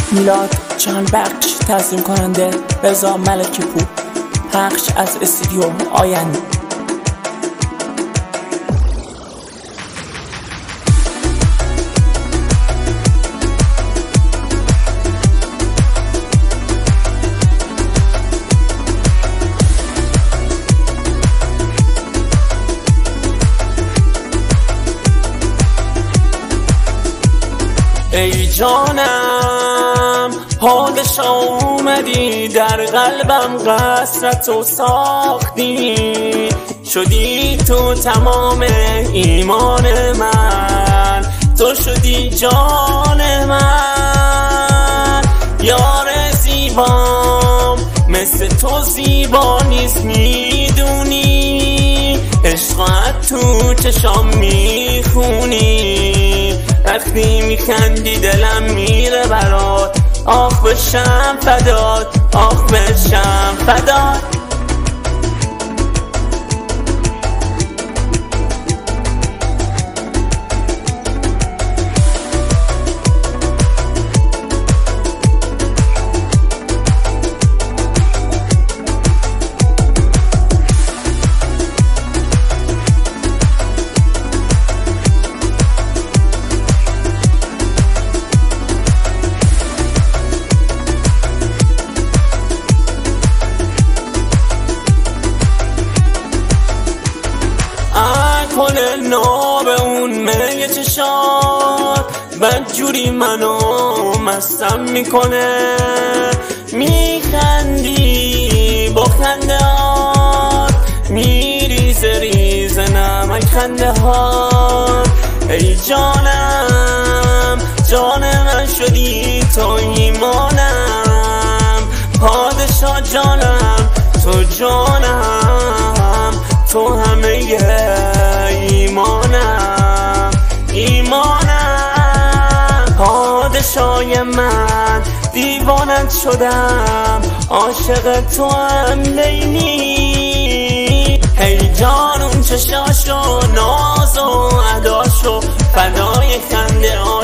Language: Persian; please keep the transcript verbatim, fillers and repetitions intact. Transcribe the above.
میلاد جان بخش، تنظیم کننده رضا ملکی پور، پخش از استودیو آینده. ای جانم پادشاه اومدی، در قلبم قصرتو ساختی، شدی تو تمام ایمان من، تو شدی جان من. یار زیبام مثل تو زیبا نیست، میدونی عشقت تو چشام میخونی، وقتی میخندی دلم میره برات، آخ بشم فدات، آخ بشم فدات. کنه ناب اون میه چشات، بدجوری منو مستم میکنه، میخندی با خنده هات، میریزه ریزه نمک خنده هات. ای جانم جان من شدی تو ایمانم، پادشاه جانم تو جانم، تو همه ایمانم ایمانم. پادشای من دیوانت شدم، عاشق تو هم لیلی. هی جان اون چشاشو ناز و اداشو، فدای خنده